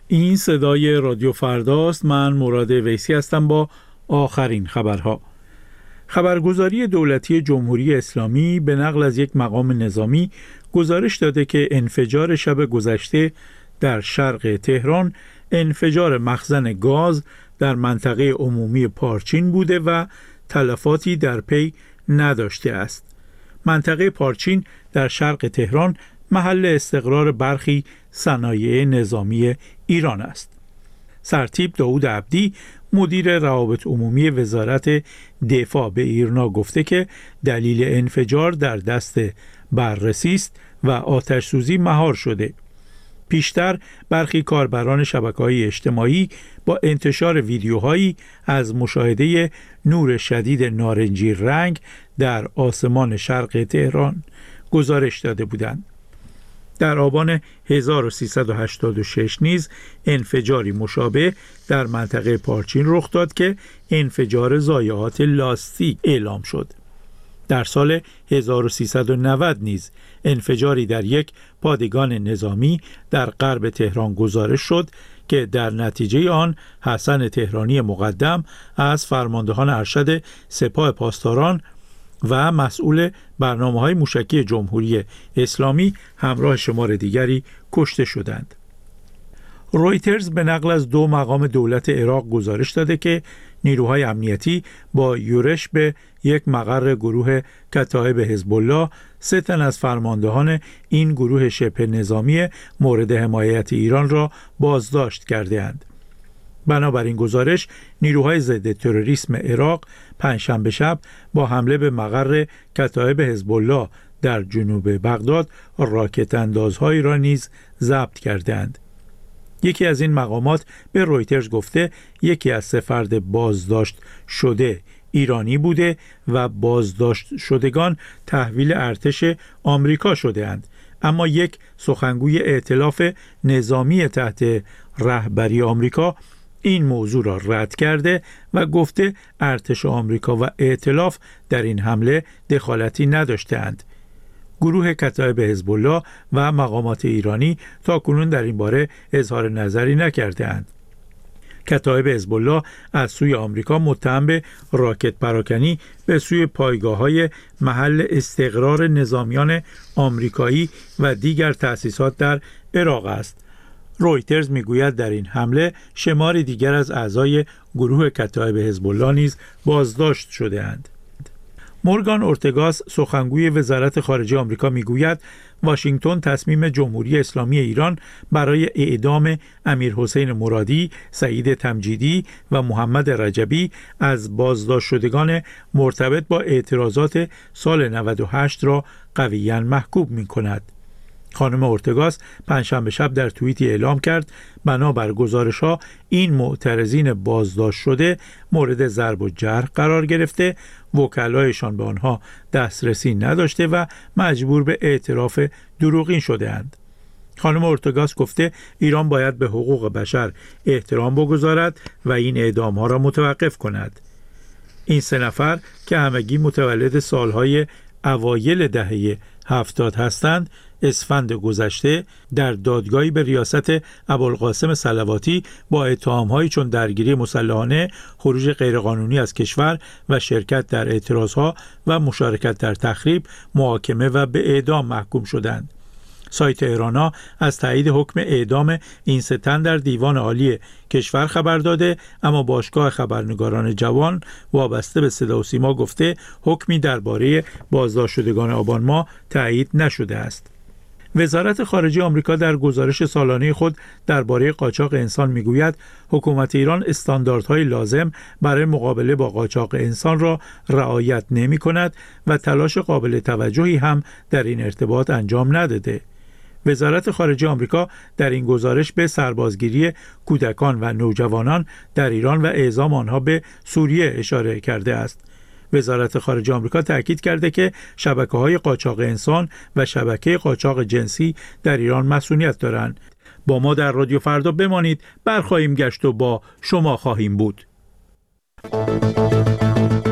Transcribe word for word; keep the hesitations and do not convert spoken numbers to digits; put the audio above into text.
این صدای رادیو فرداست. من مراد ویسی هستم با آخرین خبرها. خبرگزاری دولتی جمهوری اسلامی به نقل از یک مقام نظامی گزارش داده که انفجار شب گذشته در شرق تهران انفجار مخزن گاز در منطقه عمومی پارچین بوده و تلفاتی در پی نداشته است. منطقه پارچین در شرق تهران محل استقرار برخی صنایع نظامی ایران است. سرتیپ داود عبدی مدیر روابط عمومی وزارت دفاع به ایرنا گفته که دلیل انفجار در دست بررسی است و آتش سوزی مهار شده. پیشتر برخی کاربران شبکه‌های اجتماعی با انتشار ویدیوهایی از مشاهده نور شدید نارنجی رنگ در آسمان شرق تهران گزارش داده بودند. در آبان هزار و سیصد و هشتاد و شش نیز انفجاری مشابه در منطقه پارچین رخ داد که انفجار ضایعات لاستیک اعلام شد. در سال هزار و سیصد و نود نیز انفجاری در یک پادگان نظامی در غرب تهران گزارش شد که در نتیجه آن حسن تهرانی مقدم از فرماندهان ارشد سپاه پاسداران و مسئول برنامه‌های موشکی جمهوری اسلامی همراه شمار دیگری کشته شدند. رویترز به نقل از دو مقام دولت عراق گزارش داده که نیروهای امنیتی با یورش به یک مقر گروه کتایب حزب الله سه تن از فرماندهان این گروه شبه نظامی مورد حمایت ایران را بازداشت کرده‌اند. بنابراین گزارش نیروهای ضد تروریسم عراق پنجشنبه شب با حمله به مقر کتایب حزب الله در جنوب بغداد راکت اندازهایی را نیز ضبط کردند. یکی از این مقامات به رویترز گفته یکی از سه فرد بازداشت شده ایرانی بوده و بازداشت شدگان تحویل ارتش آمریکا شده‌اند، اما یک سخنگوی ائتلاف نظامی تحت رهبری آمریکا این موضوع را رد کرده و گفته ارتش آمریکا و ائتلاف در این حمله دخالتی نداشته‌اند. گروه کتایب حزب الله و مقامات ایرانی تاکنون در این باره اظهار نظری نکرده‌اند. کتایب حزب الله از سوی آمریکا متهم به راکت پراکنی به سوی پایگاه‌های محل استقرار نظامیان آمریکایی و دیگر تأسیسات در عراق است. رویترز میگوید در این حمله شماری دیگر از اعضای گروه کتایب حزب الله نیز بازداشت شده‌اند. مورگان اورتگاس سخنگوی وزارت خارجه آمریکا میگوید واشنگتن تصمیم جمهوری اسلامی ایران برای اعدام امیرحسین مرادی، سعید تمجیدی و محمد رجبی از بازداشت شدگان مرتبط با اعتراضات سال نود و هشت را قویاً محکوم می‌کند. خانم اورتگاس پنجشنبه شب در توییتی اعلام کرد بنابر گزارش‌ها این معترضین بازداشت شده مورد ضرب و جرح قرار گرفته، وکلایشان به آنها دسترسی نداشته و مجبور به اعتراف دروغین شده‌اند. خانم اورتگاس گفته ایران باید به حقوق بشر احترام بگذارد و این اعدام‌ها را متوقف کند. این سه نفر که همگی متولد سالهای اوایل دهه هفتاد هستند، اسفند گذشته در دادگاهی به ریاست ابوالقاسم صلواتی با اتهام‌هایی چون درگیری مسلحانه، خروج غیرقانونی از کشور و شرکت در اعتراضها و مشارکت در تخریب محاکمه و به اعدام محکوم شدند. سایت ایرانا از تایید حکم اعدام این سه تن در دیوان عالی کشور خبر داده، اما باشگاه خبرنگاران جوان وابسته به صدا و سیما گفته حکمی درباره بازداشت شدگان آبان ماه تایید نشده است. وزارت خارجه آمریکا در گزارش سالانه خود درباره قاچاق انسان میگوید حکومت ایران استانداردهای لازم برای مقابله با قاچاق انسان را رعایت نمی کند و تلاش قابل توجهی هم در این ارتباط انجام نداده. وزارت خارجه آمریکا در این گزارش به سربازگیری کودکان و نوجوانان در ایران و اعزام آنها به سوریه اشاره کرده است. وزارت خارجه آمریکا تاکید کرده که شبکه‌های قاچاق انسان و شبکه قاچاق جنسی در ایران مسئولیت دارند. با ما در رادیو فردا بمانید، برخواهیم گشت و با شما خواهیم بود.